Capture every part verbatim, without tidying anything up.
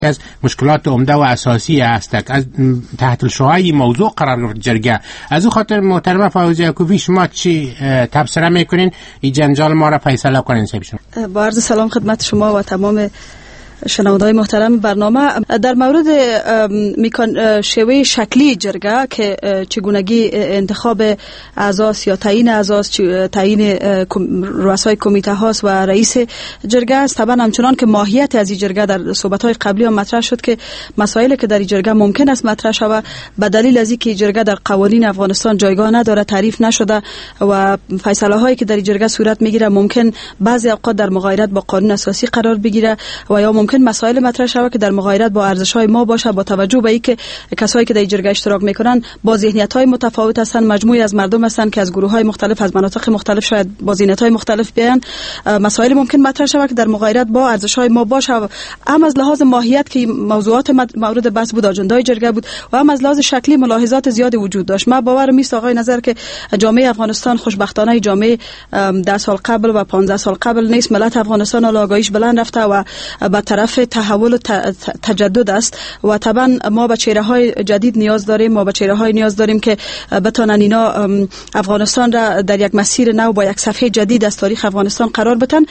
از مشکلات عمده و اساسی است از تحت الشعاع موضوع قرار گرفت جرگه. از او خاطر محترم فوزیه یعقوبی شما چی تبصره میکنین این جنجال ما را فیصله کنین؟ شما با عرض سلام خدمت شما و تمام شنونده‌های محترم برنامه. در مورد شیوه شکلی جرگه که چگونگی انتخاب اعضاست یا تعیین اعضاست، تعیین رؤسای کمیته هاست و رئیس جرگه است، طبعا همچنان که ماهیت از این جرگه در صحبت‌های قبلی هم مطرح شد که مسائلی که در این جرگه ممکن است مطرح شود به دلیل از اینکه جرگه در قوانین افغانستان جایگاه نداره، تعریف نشده و فیصله هایی که در این جرگه صورت میگیره ممکن بعضی اوقات در مغایرت با قانون اساسی قرار بگیره و یا ممکن مسائل مطرح شود که در مغایرت با ارزش‌های ما باشه، با توجه به اینکه کسایی که در جرگه اشتراک میکنن با ذهنیت‌های متفاوت هستند، مجموعی از مردم هستند که از گروه‌های مختلف، از مناطق مختلف، شاید با ذهنیت‌های مختلف بیان، مسائل ممکن مطرح شود که در مغایرت با ارزش‌های ما باشه، هم از لحاظ ماهیت که موضوعات مورد بحث بود، اجندای جرگه بود، و هم از لحاظ شکلی ملاحظات زیاد وجود داشت. ما باورم است آقای نظر که جامعه افغانستان خوشبختانه جامعه ده سال قبل و پانزده سال قبل نیست. ملت افغانستان آگاهیش بلند رفته و به طرف تحول و تجدد است و طبعا ما به چهره‌های جدید نیاز داریم، ما به چهره‌های نیاز داریم که بتونن اینا افغانستان را در یک مسیر نو با یک صفحه جدید از تاریخ افغانستان قرار بدن.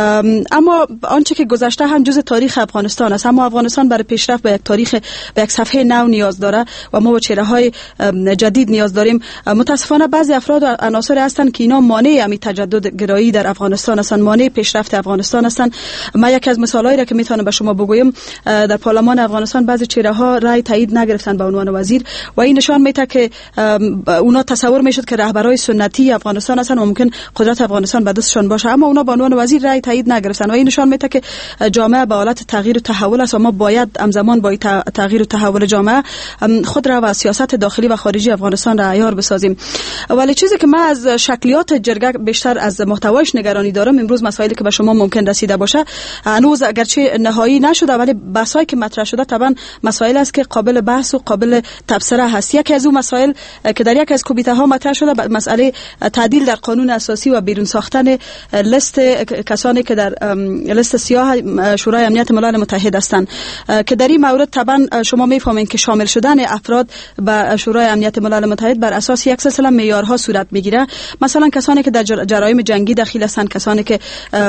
اما آنچه که گذشته هم جزء تاریخ افغانستان است، اما افغانستان برای پیشرفت به یک تاریخ، به یک صفحه نو نیاز داره و ما به چهره‌های جدید نیاز داریم. متاسفانه بعضی افراد و عناصر هستند که اینا مانع همین تجدد گرایی در افغانستان هستند، مانع پیشرفت افغانستان هستند. ما یک از مثالایی را که میتونم به شما بگویم، در پارلمان افغانستان بعضی چهره‌ها رای تایید نگرفتن به عنوان وزیر و این نشان میده که اونا تصور میشد که رهبرای سنتی افغانستان هستن و ممکن قدرت افغانستان به دستشون باشه، اما اونا به عنوان وزیر رای تایید نگرفتن و این نشان میده که جامعه به حالت تغییر و تحول است و ما باید همزمان با تغییر و تحول جامعه خود را و سیاست داخلی و خارجی افغانستان را عیار بسازیم. ولی چیزی که من از شکلیات جرگه بیشتر از محتوایش نگرانی دارم، امروز مسائلی که به شما ممکن رسیده باشه هنوز اگرچه نهایی نشده ولی بحثایی که مطرح شده طبعا مسائل است که قابل بحث و قابل تبصره هست. یکی از اون مسائل که در یک از کمیته ها مطرح شده مسئله تعدیل در قانون اساسی و بیرون ساختن لیست کسانی که در لیست سیاه شورای امنیت ملل متحد هستند که در این مورد طبعا شما میفهمید که شامل شدن افراد به شورای امنیت ملل متحد بر اساس یک سلسله معیارها صورت میگیره. مثلا کسانی که در جرایم جنگی دخیل هستند، کسانی که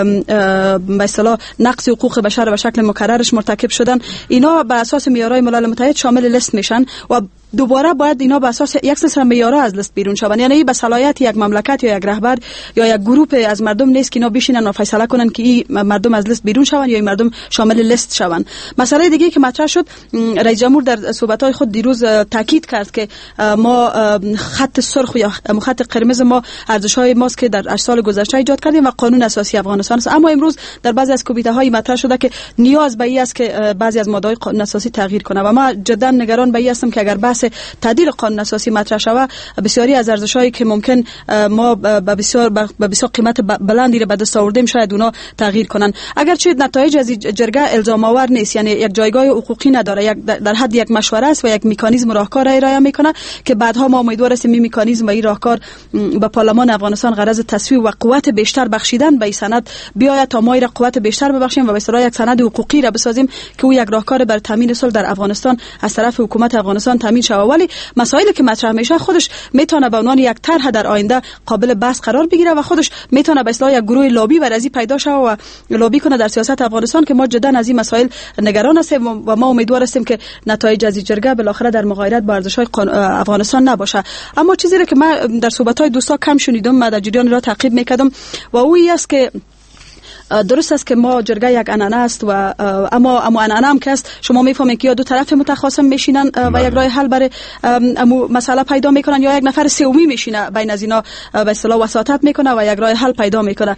به اصطلاح نقض حقوق بشر به شکل مکررش مرتکب شدن، اینا بر اساس معیارهای ملل متحد شامل لیست میشن و دوباره باید اینا بر اساس یک سلسله معیارها از لیست بیرون شوند. یعنی به صلاحیت یک مملکت یا یک رهبر یا یک گروه از مردم نیست که اینا بشینن و فیصله کنن که این مردم از لیست بیرون شوند یا این مردم شامل لیست شوند. مسئله دیگه که مطرح شد، رئیس جمهور در صحبت‌های خود دیروز تاکید کرد که ما خط سرخ یا خط قرمز ما ارزش‌های ماست که در هشت سال گذشته ایجاد کردیم و قانون اساسی افغانستان است. اما امروز در بعضی از کمیته‌های مطرح شده که نیاز به این است که بعضی از ماده‌های قانون اساسی تغییر کنه و ما جدا نگران به این هستم که اگر بحث تعدیل قانون اساسی مطرح شود، بسیاری از ارزش‌هایی که ممکن ما به بسیار به بسیار قیمت بلندی را به دست آوردیم شاید اونا تغییر کنن. اگرچه نتایج از جرگه الزام آور نیست، یعنی یک جایگاه حقوقی نداره، یک در حد یک مشوره است و یک مکانیزم راهکار ارائه میکنه که بعدها ما امیدوار هستیم این مکانیزم و این راهکار به پارلمان افغانستان غرض تصویب و قوت بیشتر بخشیدن به این سند بیاید تا ما این قوت بیشتر ببخشیم و به اصطلاح یک سند حقوقی را بسازیم که او یک راهکار بر تامین صلح در افغانستان از طرف حکومت افغانستان تامین شود. ولی مسائلی که مطرح میشه خودش میتونه به عنوان یک طرح در آینده قابل بحث قرار بگیره و خودش میتونه به اصطلاح یک گروه لابی بر ازی پیدا شه و لابی کنه در سیاست افغانستان که ما جدا از این مسائل نگران هستیم و ما امیدوار هستیم که نتایج از این جرگه بالاخره در مغایرت با ارزش‌های افغانستان نباشه. اما چیزی که من در صحبت‌های دوستا کم شنیدم، من در جریان را تعقیب میکردم و او است که درست است که ما جرگه یک عنعنه است و اما اما عنعنه هم که است، شما میفهمید که یا دو طرف متخاصم میشینن و یک راه حل برای مسئله پیدا میکنن یا یک نفر سومی میشینه بین از اینا به اصطلاح وساطت میکنه و یک راه حل پیدا میکنه.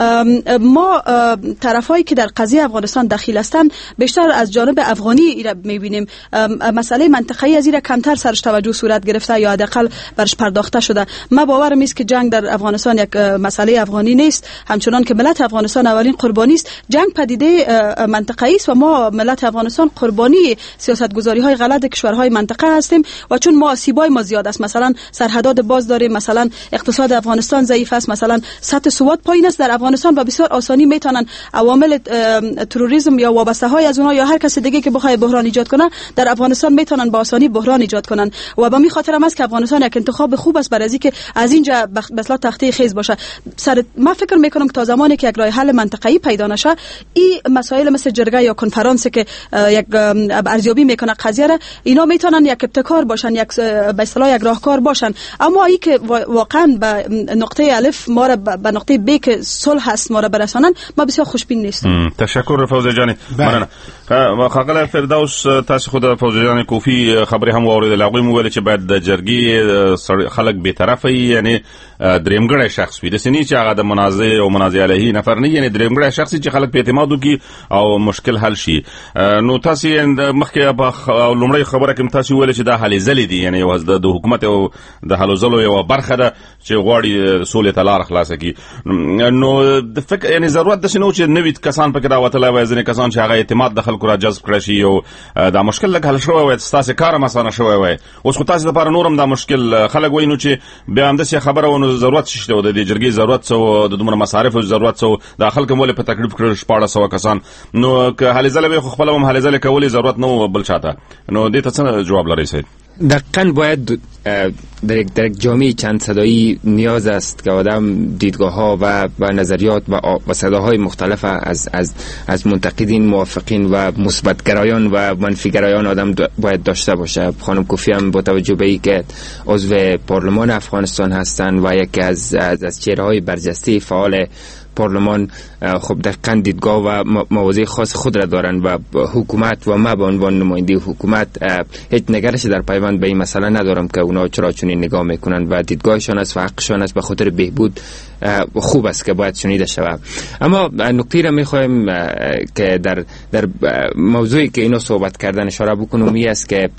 ما طرفایی که در قضیه افغانستان دخیل هستند بیشتر از جانب افغانی اینا میبینیم. مسئله منطقه‌ای از اینا کمتر سرش توجه صورت گرفته یا حداقل برش پرداخته شده. ما باورم است که جنگ در افغانستان یک مسئله افغانی نیست، همچنان که ملت افغانستان اولین قربانی است. جنگ پدیده منطقه‌ای است و ما ملت افغانستان قربانی سیاستگذاری‌های غلط کشورهای منطقه هستیم و چون ما آسیبای ما زیاد است، مثلا سرحدات باز داریم، مثلا اقتصاد افغانستان ضعیف است، مثلا سطح سواد پایین است در افغانستان و بسیار آسانی میتونن عوامل تروریسم یا وابسته های از اونها یا هر کس دیگه که بخواد بحران ایجاد کنه در افغانستان میتونن با آسانی بحران ایجاد کنن و به می خاطر هم است که افغانستان یک انتخاب خوب است برای اینکه از اینجا به اصطلاح تخته خیز باشه. سر ما فکر میکنم که تا زمانی که یک راه حل منطقه‌ای پیدا نشه، این مسائل مثل جرگه یا کنفرانس که یک ارزیابی میکنه قضیه را، اینا میتونن یک ابتکار باشن، یک به اصطلاح یک راهکار باشن، اما ای که واقعا به نقطه الف ما را به نقطه ب که صلح هست ما را برسانن، ما بسیار خوشبین نیستیم. تشکر فوزیه جان. مننه. خاغله فردوس، تاسو خو د فوزیه جان کوفی خبري هم واورېدل. هغه مو ویل چې باید د جرګي خلک به طرفه یعنی درېمګړی شخص وي، د سنی چې هغه د منازع او منازع علیه نفر نه، یعنی درېمګړی شخص چې خلک په اعتماد وکړي او مشکل حل شي. نو تاسو مخکې په لومړی خبره کې تاسو ویل چې دا حل ځلې دي، یعنی یو د حکومت او د حل ځلو یو برخه ده چې غواړي سولې ته لار خلاصه کړي. نو د فکر یعنی ضرورت د شنو چې نوې کسان پکې راوتلای وای، ځنې کسان چې هغه اعتماد د خلکو را جذب کړی شي او دا مشکل لږ حل شوی وای، تاسو کار مسانه شوی وای. اوس خو تاسو لپاره نورم دا مشکل خلک وای، نو چې بیا هم د څه خبره ونه ضرورت شته و د جرګې ضرورت سو د دومره مصارف ضرورت سو د خلک مول په تکلیف کړل شپاړه سو کسان. نو که حل زله به خو خپل هم حل زله کولې ضرورت نه بل چاته. نو دې ته څه جواب لرئ سید؟ دقیقاً باید در یک در یک جامعه چند صدایی نیاز است که آدم دیدگاه ها و و نظریات و و صداهای مختلف از از از منتقدین، موافقین و مثبتگرایان و منفیگرایان آدم باید داشته باشه. خانم کوفی هم با توجه به اینکه عضو پارلمان افغانستان هستند و یکی از از, از چهره‌های برجسته فعال پارلمان، خب دقیقاً دیدگاه و مواضع خاص خود را دارند و حکومت و ما به عنوان نماینده حکومت هیچ نگرش در پیوند به این مسئله ندارم که اونا چرا چنین نگاه میکنند و دیدگاهشان است و حقشان است، به خاطر بهبود خوب است که باید شنیده شود. اما نکته را میخوایم که در در موضوعی که اینو صحبت کردن اشاره بکنم این است که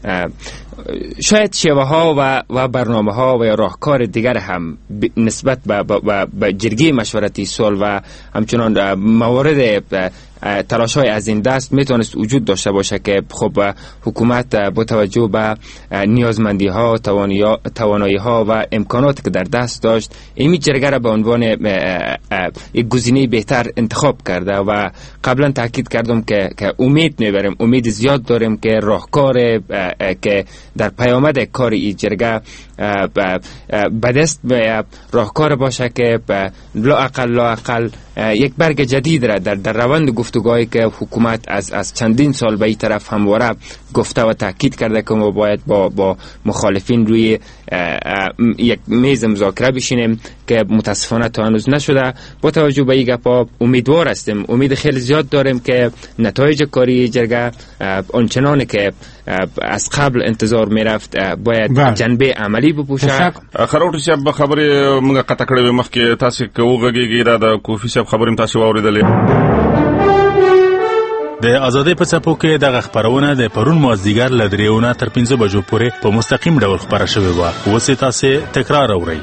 شاید شیوه ها و و برنامه ها و یا راهکار دیگر هم نسبت به به جرگه مشورتی صلح و همچنان موارد تلاش های از این دست میتونست وجود داشته باشه که خب حکومت با توجه به نیازمندی ها، توانایی ها و امکاناتی که در دست داشت این جرگه را به عنوان یک گزینه بهتر انتخاب کرده و قبلا تاکید کردم که که امید میبریم، امید زیاد داریم که راهکار که در پیامد کار این جرگه به دست راهکار باشه که لااقل لااقل یک برگ جدید را در در روند گفتگوهایی که حکومت از از چندین سال به این طرف همواره گفته و تاکید کرده که ما باید با با مخالفین روی یک میز مذاکره بشینیم که متاسفانه تا هنوز نشده. با توجه به این گپا امیدوار هستیم، امید خیلی زیاد داریم که نتایج کاری جرگه آنچنانی که از قبل انتظار میرفت باید بله. جنبه عملی بپوشه. خروټ صاحب خبرې موږ قطع کړې مخکې تاسو کوغږیږي دا د کوفی صاحب خبرې تاسو واوریدلې. د آزادۍ په څپو کې دغه خبرونه د پرون مازدیګر له دریونه تر پنځه بجو پورې په مستقیم ډول خبره شوې وه. اوس تاسو تکرار اورئ.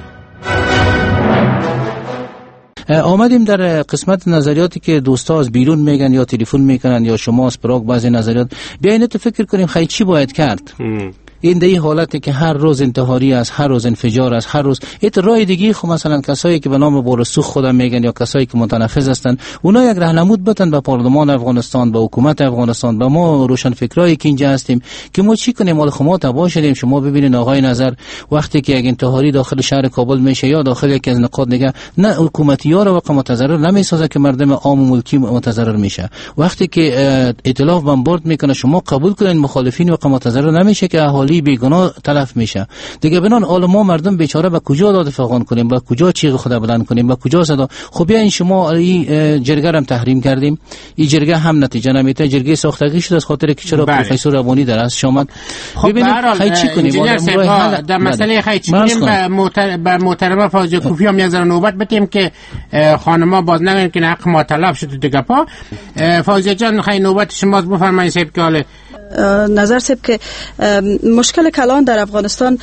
آمدیم در قسمت نظریاتی که دوستا از بیرون میگن یا تلفن میکنن یا شما از پراگ بعضی نظریات بیاین تو فکر کنیم خیلی چی باید کرد. این در این حالتی که هر روز انتحاری است، هر روز انفجار است، هر روز ایت راه دیگه خو مثلا کسایی که به نام بورسوخ خودم میگن یا کسایی که متنفذ هستند اونا یک راهنمود بدن به پارلمان افغانستان، به حکومت افغانستان، به ما روشن فکرایی که اینجا هستیم که ما چی کنیم. مال خما تباه شدیم. شما ببینید آقای نظر وقتی که یک انتحاری داخل شهر کابل میشه یا داخل یکی از نقاط دیگه، نه حکومتی‌ها رو واقعا متضرر نمیسازه که مردم عام و ملکی متضرر میشه. وقتی که ائتلاف بمبارد میکنه شما قبول کنین مخالفین واقعا متضرر نمیشه که اهالی بیگناه تلف میشه دیگه. بنان حال ما مردم بیچاره به کجا داد فغان کنیم، به کجا چیغ خدا بلند کنیم، به کجا صدا. خب بیا این شما این جرگه هم تحریم کردیم، این جرگه هم نتیجه نمیده. جرگه ساختگی شد از خاطر که چرا پروفسور ربانی در از شامد. خب ببینید خیلی چی کنیم در مسئله خیلی چی کنیم. به محترمه فوزیه کوفی هم یه نوبت بدیم که خانما باز نگن که حق ما تلف شد دیگه. پا فوزیه جان خیلی نوبت شما بفرمایید صاحب که حالا نظر سب که مشکل کلان در افغانستان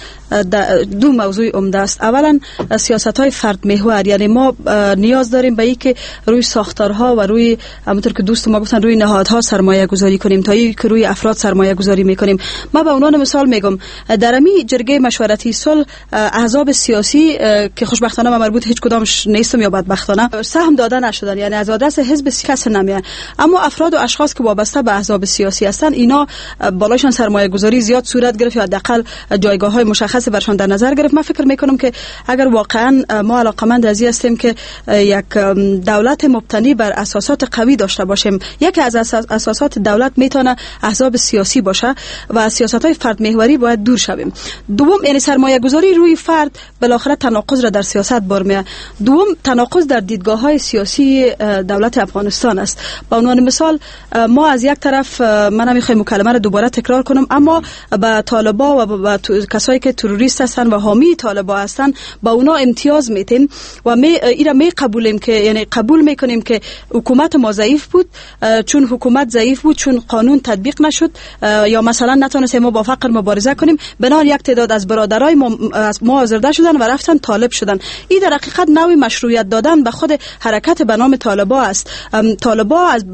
دو موضوع عمده است. اولا سیاست های فرد محور، یعنی ما نیاز داریم به اینکه روی ساختارها و روی همونطور که دوست ما گفتن روی نهادها سرمایه گذاری کنیم تا اینکه روی افراد سرمایه گذاری میکنیم. ما به عنوان مثال میگم در امی جرگه مشورتی صلح احزاب سیاسی که خوشبختانه ما مربوط هیچ کدامش نیستم یا بدبختانه سهم داده نشدن، یعنی از آدرس حزب کس نمیاد، اما افراد و اشخاص که وابسته به احزاب سیاسی هستند اینا بالایشان سرمایه گذاری زیاد صورت گرفت یا حداقل جایگاه های مشخص برشان در نظر گرفت. من فکر میکنم که اگر واقعا ما علاقمند از این هستیم که یک دولت مبتنی بر اساسات قوی داشته باشیم، یکی از اساسات دولت میتونه احزاب سیاسی باشه و از سیاست های فرد محوری باید دور شویم. دوم یعنی سرمایه گذاری روی فرد بالاخره تناقض را در سیاست برمیه. دوم تناقض در دیدگاه های سیاسی دولت افغانستان است. به عنوان مثال ما از یک طرف من نمیخوام مکالمه را دوباره تکرار کنم، اما با طالبا و با کسایی که تروریست هستن و حامی طالبا هستن با اونا امتیاز میتیم و می اینا می قبولیم که یعنی قبول میکنیم که حکومت ما ضعیف بود، چون حکومت ضعیف بود، چون قانون تطبیق نشد یا مثلا نتونستیم ما با فقر مبارزه کنیم، بنابراین یک تعداد از برادرای ما از ما آزرده شدن و رفتن طالب شدن. این در حقیقت نوعی مشروعیت دادن به خود حرکت به نام طالبا است. طالبا از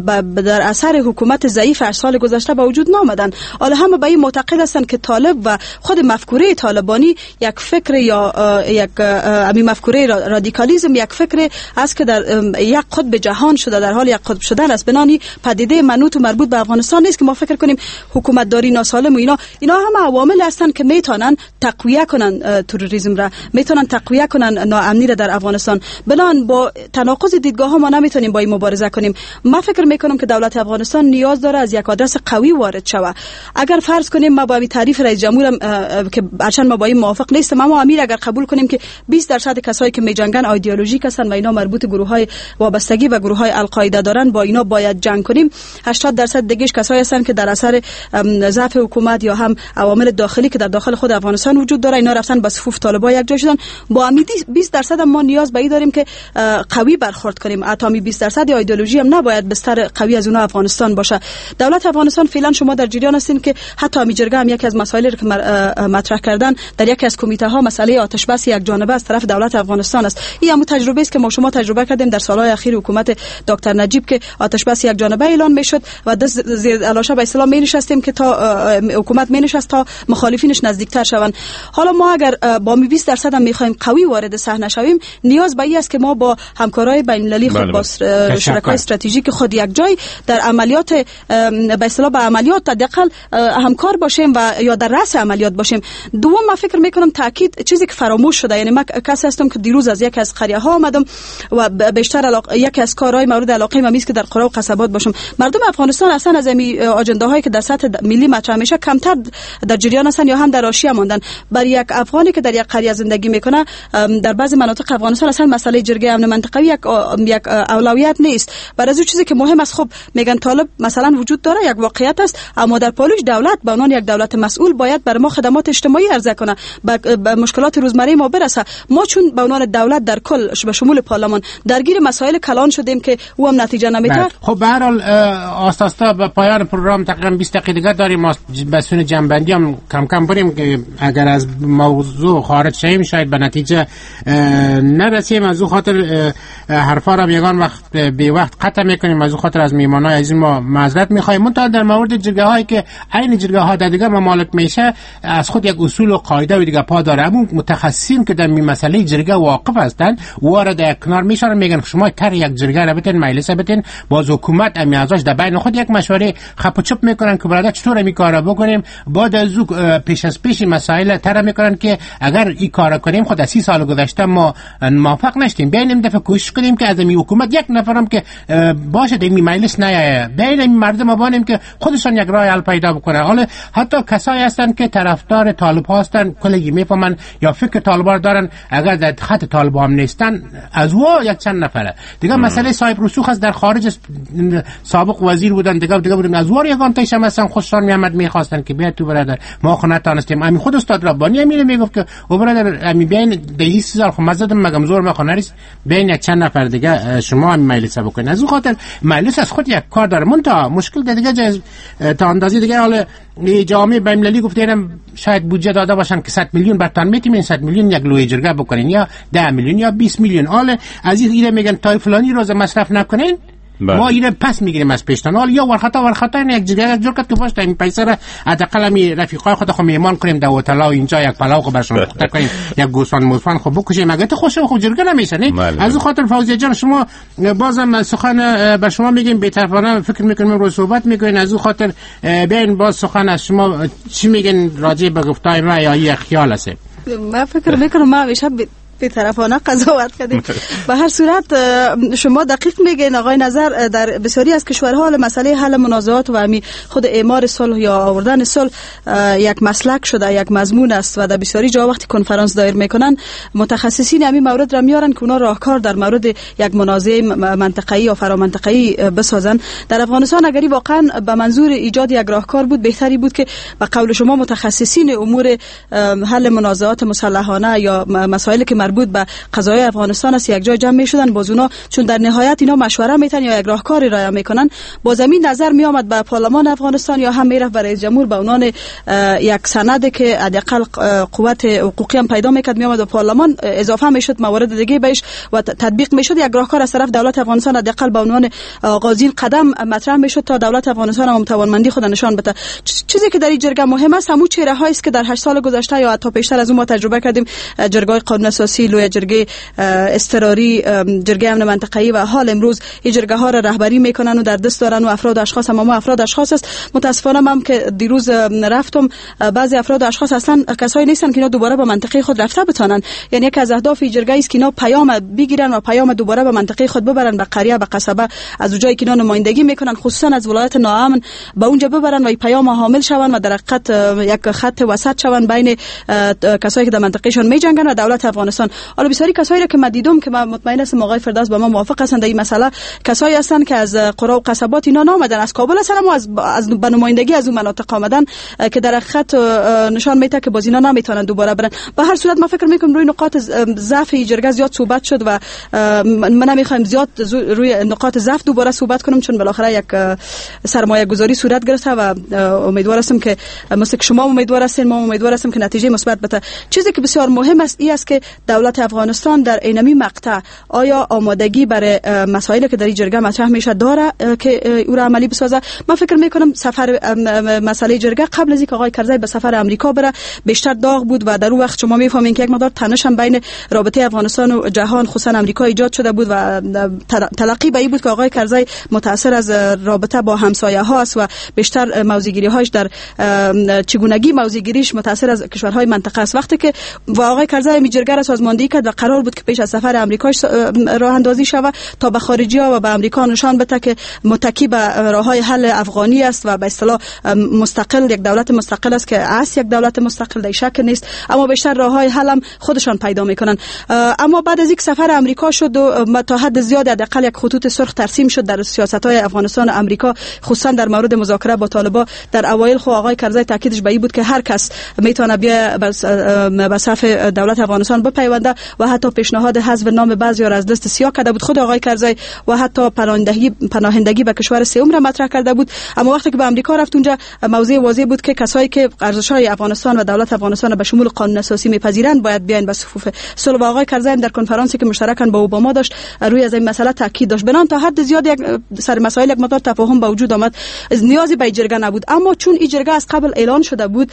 در اثر حکومت ضعیف هشت سال گذشته به وجود نامدن. حالا همه به این معتقد هستند که طالب و خود مفکوره طالبانی یک فکر یا یک امی مفکوره رادیکالیسم یک فکر است که در یک قطب جهان شده، در حال یک قطب شدن است. بنانی پدیده منوط و مربوط به افغانستان نیست که ما فکر کنیم حکومت داری ناسالم و اینا اینا هم عوامل هستند که میتونن تقویه کنن تروریسم را، میتونن تقویه کنن ناامنی را در افغانستان. بنان با تناقض دیدگاه ها ما نمیتونیم با این مبارزه کنیم. ما فکر میکنم که دولت افغانستان نیاز داره از یک آدرس قوی وارد شود. اگر فرض کنیم ما با تعریف رئیس جمهور که اصلا ما با این موافق نیستم، اما امیر اگر قبول کنیم که بیست درصد کسایی که میجنگن ایدئولوژیک هستن و اینا مربوط گروه های وابستگی و گروه های القاعده دارن، با اینا باید جنگ کنیم. هشتاد درصد دیگه کسایی هستن که در اثر ضعف حکومت یا هم عوامل داخلی که در داخل خود افغانستان وجود داره اینا رفتن با صفوف طالبا یک جا شدن. با امید بیست درصد ما نیاز به این داریم که قوی برخورد کنیم. اتمی بیست درصد ایدئولوژی هم نباید بستر قوی از اونها افغانستان باشه. دولت افغانستان فعلا شما در جریان هستین که حتی امی جرگه هم یکی از مسائلی که مطرح کردن در یکی از کمیته ها مسئله آتش بس یک جانبه از طرف دولت افغانستان است. این هم تجربه است که ما شما تجربه کردیم در سالهای اخیر حکومت دکتر نجیب که آتش بس یک جانبه اعلان میشد و دست زیر علاشه به اسلام می نشستیم که تا حکومت می نشست تا مخالفینش نزدیکتر شوند. حالا ما اگر با بیست درصد هم میخوایم قوی وارد صحنه شویم، نیاز به این است که ما با همکارای بین المللی خود با شرکای استراتژیک خود یک جای در عملیات به اصطلاح به عملیات حداقل همکار باشیم و یا در رأس عملیات باشیم. دوم من فکر میکنم تاکید چیزی که فراموش شده، یعنی من کسی هستم که دیروز از یک از قریه ها آمدم و بیشتر علاقه یکی از کارهای مورد علاقه من است که در قرا و قصبات باشم. مردم افغانستان اصلا از این اجنداهایی که در سطح ملی مطرح میشه کمتر در جریان هستن یا هم در حاشیه ماندن. برای یک افغانی که در یک قریه زندگی میکنه در بعضی مناطق افغانستان اصلا مسئله جرگه امن منطقوی یک یک اولویت نیست. برای از چیزی که مهم است، خب میگن طالب مثلا وجود داره، یک واقعیت است، اما در پالوش دولت به عنوان یک دولت مسئول باید بر ما خدمات اجتماعی عرضه کنه، به مشکلات روزمره ما برسه. ما چون به عنوان دولت در کل به شمول پارلمان درگیر مسائل کلان شدیم که او هم نتیجه نمیده. خب به هر حال آستاستا به پایان پروگرام تقریبا بیست دقیقه دیگه داریم، ما بسون جنبندی هم کم کم بریم که اگر از موضوع خارج شیم شاید به نتیجه نرسیم. از او خاطر حرفا را یگان وقت به وقت قطع میکنیم. از او خاطر از میهمانای عزیز ما معذرت میخوایم. منتها در مورد جرگه هایی که عین جرگه ها در دیگه ممالک میشه از خود یک اصول و قاعده و دیگه پا داره. اما متخصصین که در می مسئله جرگه واقف هستند وارد یک کنار میشن، میگن شما تر یک جرگه را بتین مجلس بتین، باز حکومت امی ازش در بین خود یک مشوره خپ و چپ میکنن که برادر چطور می کارا بکنیم. بعد از پیش از پیش مسائل تر میکنن که اگر این کارا کنیم خود از سی سال گذشته ما موافق نشدیم، بین این دفعه کوشش کنیم که از این حکومت یک نفرم که باشه در این مجلس نیایه، بین این مردم بانیم که خودشان یک راه حل پیدا بکنه. حالا حتی کسایی هستن که طرفدار طالب هستن کلی میفهمن یا فکر طالبان دارن، اگر در خط طالب هم نیستن از وا یک چند نفره دیگه. مسئله صاحب رسوخ است، در خارج سابق وزیر بودن دیگه دیگه بودن از وار یگان تایش هم هستن خوششان میامد میخواستن که بیا تو برادر ما خو نتونستیم. همین خود استاد ربانی همین میگفت که او برادر همین بین دویست هزار خو مزدم مگم زور ما نریست بین یک چند نفر دیگه شما هم مجلس بکنید. از اون خاطر مجلس از خود یک کار داره. منتها مشکل دیگه تا اندازه دیگه حالا جامعه بین‌المللی گفتم شاید بودجه داده باشن که صد میلیون برتان میتونین صد میلیون یک لوی جرگه بکنین یا ده میلیون یا بیست میلیون. حالا از این میگن تا فلانی روز مصرف نکنین بله. ما اینو پس میگیریم از پیشتان. حالا یا ورخطا ورخطا یک جگه جور کرد که باشه این پیسه را حداقل می رفیقای خود خو میهمان کنیم در هتل و اینجا یک پلاو خو برشون پخته کنیم یک گوسفند موسفند خو بکشیم مگه تو خوشو خو جرگه نمیشه نه. از خاطر فوزیه جان شما بازم سخن بر شما میگیم بی‌طرفانه فکر میکنیم رو صحبت میکنین. از خاطر بیاین باز سخن از شما چی میگن راجع به گفتای ما یا یک خیال است؟ من فکر میکنم ما همیشه بی‌طرفانه قضاوت کردیم. به هر صورت شما دقیق میگین آقای نظر، در بسیاری از کشورها حال مسئله حل منازعات و همی خود اعمار صلح یا آوردن صلح یک مسلک شده، یک مضمون است و در بسیاری جا وقتی کنفرانس دایر میکنن متخصصین همین مورد را میارن که اونا راهکار در مورد یک منازعه منطقه‌ای یا فرامنطقه‌ای بسازن. در افغانستان اگری واقعا به منظور ایجاد یک راهکار بود بهتری بود که به قول شما متخصصین امور حل منازعات مسلحانه یا مسائلی که مربوط به قضای افغانستان است یک جای جمع میشدن، باز اونا چون در نهایت اینا مشوره میتن یا یک راهکاری راه میکنن، با زمین نظر می آمد به پارلمان افغانستان یا هم میرفت برای رئیس جمهور به عنوان یک سند که حداقل قوت حقوقی هم پیدا میکرد، می آمد به پارلمان اضافه میشد موارد دیگه بهش و تطبیق میشد. یک راهکار از طرف دولت افغانستان حداقل به عنوان آغازین قدم مطرح میشد تا دولت افغانستان هم توانمندی خود نشان بده. چیزی که در این جرگه مهم است همون چهره هایی است که در هشت سال گذشته یا حتی بیشتر از اون ما تجربه کردیم. جرگه‌های قانون اساسی، لوی جرگه اضطراری، جرگه امن منطقه‌ای و حال امروز این جرگه ها را رهبری میکنن و در دست دارن و افراد اشخاص هم ما افراد اشخاص است. متاسفانه من که دیروز رفتم بعضی افراد اشخاص اصلا کسایی نیستن که اینا دوباره به منطقه خود رفته بتونن. یعنی یک از اهداف این جرگه است که اینا پیام بگیرن و پیام دوباره به منطقه خود ببرن، به قریه به قصبه از جایی که اینا نمایندگی میکنن خصوصا از ولایت ناامن به اونجا ببرن و این پیام حامل شون و در حقیقت یک خط وسط شون بین کسایی که در منطقهشون میجنگن و دولت افغانستان. حالا بسیاری کسایی را که من دیدم که من مطمئن هستم آقای فردوس با ما موافق هستند در این مسئله، کسایی هستند که از قرى و قصبات اینا نامدن، از کابل هستن و از از به نمایندگی از اون مناطق آمدن که در حقیقت نشان میده که باز اینا نمیتونن دوباره برن. به هر صورت من فکر میکنم روی نقاط ضعف جرگه زیاد صحبت شد و من نمیخوایم زیاد روی نقاط ضعف دوباره صحبت کنم چون بالاخره یک سرمایه گذاری صورت گرفته و امیدوار هستم که مثل که شما امیدوار هستین ما امیدوار هستم که نتیجه مثبت بده. چیزی که بسیار مهم است این است که دولت افغانستان در اینمی مقطع آیا آمادگی برای مسائلی که در این جرگه مطرح میشه داره که او را عملی بسازه. من فکر میکنم سفر مسئله جرگه قبل از اینکه آقای کرزی به سفر امریکا بره بیشتر داغ بود و در اون وقت شما میفهمین که یک مقدار تنش هم بین رابطه افغانستان و جهان خصوصا امریکا ایجاد شده بود و تلقی به این بود که آقای کرزی متاثر از رابطه با همسایه ها است و بیشتر موضوعگیری هاش در چگونگی موضوعگیریش متاثر از کشورهای منطقه است. وقتی که و آقای کرزی می جرگه را سازماندهی کرد و قرار بود که پیش از سفر امریکاش راه اندازی شود تا به خارجی ها و به امریکا نشان بده که متکی به راههای حل افغانی است و به اصطلاح مستقل یک دولت مستقل است که است یک دولت مستقل در شک نیست، اما بیشتر راههای حل هم خودشان پیدا میکنن. اما بعد از یک سفر امریکا شد و تا حد زیاد حداقل یک خطوط سرخ ترسیم شد در سیاست‌های افغانستان و امریکا خصوصا در مورد مذاکره با طالبان. در اوایل خو آقای کرزی تاکیدش به این بود که هر کس میتونه بیا به صف دولت افغانستان بپیونده و حتی پیشنهاد حذف نام بعضی را از لیست سیاه کرده بود خود آقای کرزی و حتی پناهندگی پناهندگی به کشور سوم را مطرح کرده بود. اما وقتی که به امریکا رفت اونجا موضوع واضح بود که کسایی که ارزش‌های افغانستان و دولت افغانستان به شمول قانون اساسی میپذیرند باید بیاین به صفوف صلح. و آقای کرزی در کنفرانسی که مشترکاً با اوباما داشت روی از این مسئله تاکید داشت. بنان تا حد زیاد یک سر مسائل یک مقدار تفاهم به وجود آمد، نیازی به جرگه نبود. اما چون این جرگه از قبل اعلان شده بود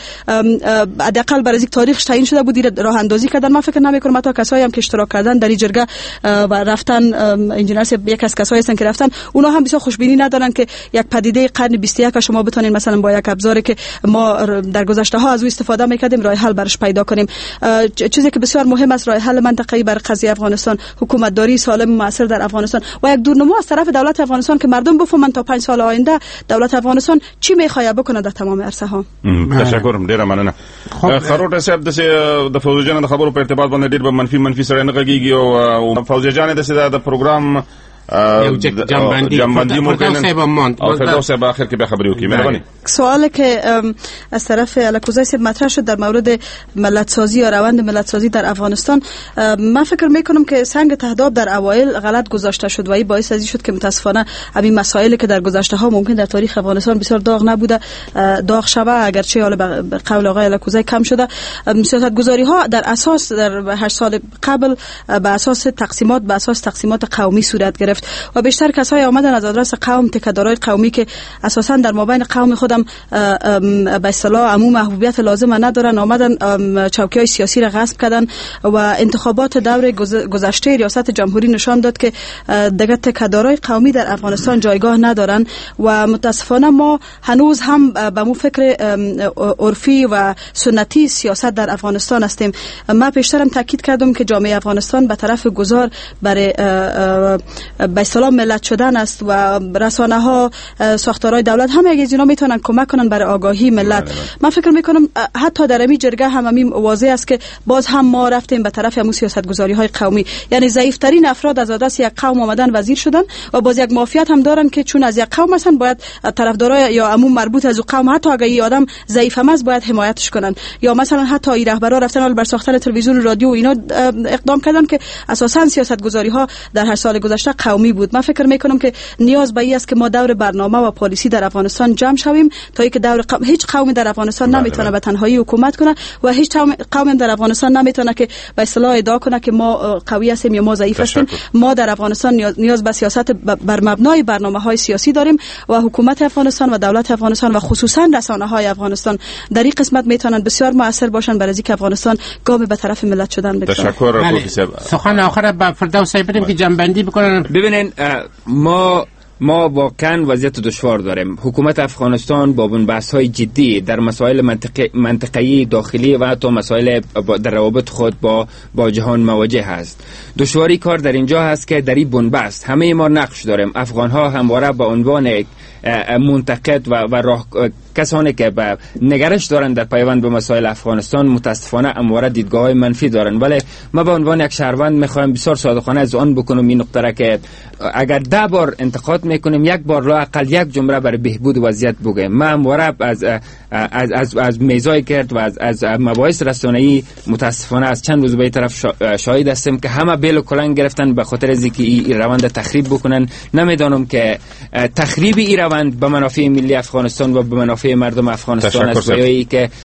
حداقل برای یک تاریخ تعیین شده بود این راه اندازی کردن. من فکر نمی‌کنم حتی کسایی هم که اشتراک کردن در این جرگه و رفتن انجینرس یک از کسایی هستن که رفتن اونا هم بسیار خوشبینی ندارن که یک پدیده قرن بیست و یک شما بتونین مثلا با یک ابزاری که ما در گذشته ها از او استفاده می‌کردیم راه حل برش پیدا کنیم. چیزی که بسیار مهم است راه حل منطقه‌ای برای قضیه افغانستان، حکومت داری سالم و موثر در افغانستان و یک دورنما از طرف دولت افغانستان که مردم بفهمن تا پنج سال آینده دولت افغانستان چی می‌خواد بکنه در تمام عرصه ها. تشکر ډیر مننه. خروټ صاحب د فوزي جان د خبرو په ارتباط باندې ډیر به منفي منفي سره نه غږیږي او فوزي جان د د پروګرام جنبندی جنبندی ممکن است. فردوس صاحب آخر کې به خبرې وکړي. مهرباني. سوالی که از طرف الکوزای صاحب مطرح شد در مورد ملت سازی یا روند ملت سازی در افغانستان، من فکر میکنم که سنگ تهداب در اوایل غلط گذاشته شد و این باعث ازی شد که متاسفانه همین مسائلی که در گذشته ها ممکن در تاریخ افغانستان بسیار داغ نبوده داغ شوه، اگرچه حالا به قول آقای الکوزای کم شده. سیاست گذاری ها در اساس در هشت سال قبل به اساس تقسیمات به اساس تقسیمات قومی صورت گرفت و بیشتر کسایی آمدن از آدرس قوم، تکدارای قومی که اساسا در مابین قوم خودم به اصطلاح عموم محبوبیت لازم ندارن، آمدن چوکی‌های سیاسی را غصب کردن و انتخابات دور گذشته ریاست جمهوری نشان داد که دیگه تکدارای قومی در افغانستان جایگاه ندارن و متاسفانه ما هنوز هم به مو فکر عرفی و سنتی سیاست در افغانستان هستیم. من پیشترم تاکید کردم که جامعه افغانستان به طرف گذار برای به اصطلاح ملت شدن است و رسانه‌ها، ساختارهای دولت همه از اینا میتونن کمک کنن برای آگاهی ملت. من فکر میکنم حتی در این جرگه هم همین واضح است که باز هم ما رفتیم به طرف همون سیاست گذاری های قومی، یعنی ضعیف ترین افراد از آدرس یک قوم آمدن وزیر شدن و باز یک مافیات هم دارن که چون از یک قوم هستن باید طرفدارای یا عموم مربوط از قوم حتی اگه این آدم ضعیف هم است باید حمایتش کنن، یا مثلا حتی این رهبرا رفتن بر ساختن تلویزیون و رادیو اینا اقدام کردن که اساسا سیاست گذاری ها در هر سال گذشته قومی بود. من فکر میکنم که نیاز به این است که ما دور برنامه و پالیسی در افغانستان جمع شویم تا اینکه دور قوم... هیچ قومی در افغانستان نمیتونه به تنهایی حکومت کنه و هیچ قومی در افغانستان نمیتونه که به اصطلاح ادعا کنه که ما قوی هستیم یا ما ضعیف هستیم. ما در افغانستان نیاز به سیاست بر مبنای برنامه‌های سیاسی داریم و حکومت افغانستان و دولت افغانستان و خصوصا رسانه‌های افغانستان در این قسمت میتونن بسیار موثر باشن برای اینکه افغانستان گام به طرف ملت شدن بگذاره. تشکر. سخن آخر به فردوس صاحب بدیم که جنبندی بکنن. ببینین ما ما واقعا وضعیت دشوار داریم. حکومت افغانستان با بحث‌های جدی در مسائل منطقی منطقه‌ای داخلی و حتی مسائل در روابط خود با با جهان مواجه است. دشواری کار در اینجا هست که در این بنبست همه ما نقش داریم. افغان‌ها همواره به عنوان منتقد و, و راه کسانی که به نگرش دارند در پیوند به مسائل افغانستان متاسفانه همواره دیدگاه‌های منفی دارند، ولی ما به عنوان یک شهروند می‌خوایم بسیار صادقانه از آن بکنم این نقطه را که اگر ده بار انتقاد میکنیم یک بار لااقل یک جمله برای بهبود وضعیت بگیم. ما همواره از از از از میزای کرد و از از مباحث رسانه‌ای متاسفانه از چند روز به طرف شاهد هستیم که همه بیل و کلنگ گرفتن به خاطر از اینکه این روند تخریب بکنن. نمیدانم که تخریب این روند به منافع ملی افغانستان و به منافع مردم افغانستان است یا ای که